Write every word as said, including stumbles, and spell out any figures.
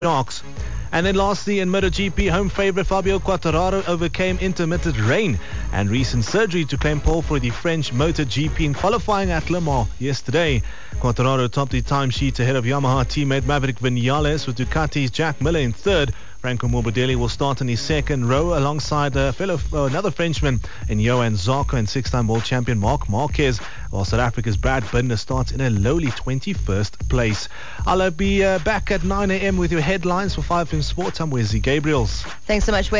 Sharks. And then lastly, in MotoGP, home favourite Fabio Quartararo overcame intermittent rain and recent surgery to claim pole for the French MotoGP in qualifying at Le Mans yesterday. Quartararo topped the timesheet ahead of Yamaha teammate Maverick Vinales, with Ducati's Jack Miller in third. Franco Morbidelli will start in his second row alongside a fellow, uh, another Frenchman in Johan Zarco and six-time world champion Marc Marquez, while South Africa's Brad Binder starts in a lowly twenty-first place. I'll uh, be uh, back at nine a.m. with your headlines for five M Sports. I'm Wesley Gabriels. Thanks so much, Wes.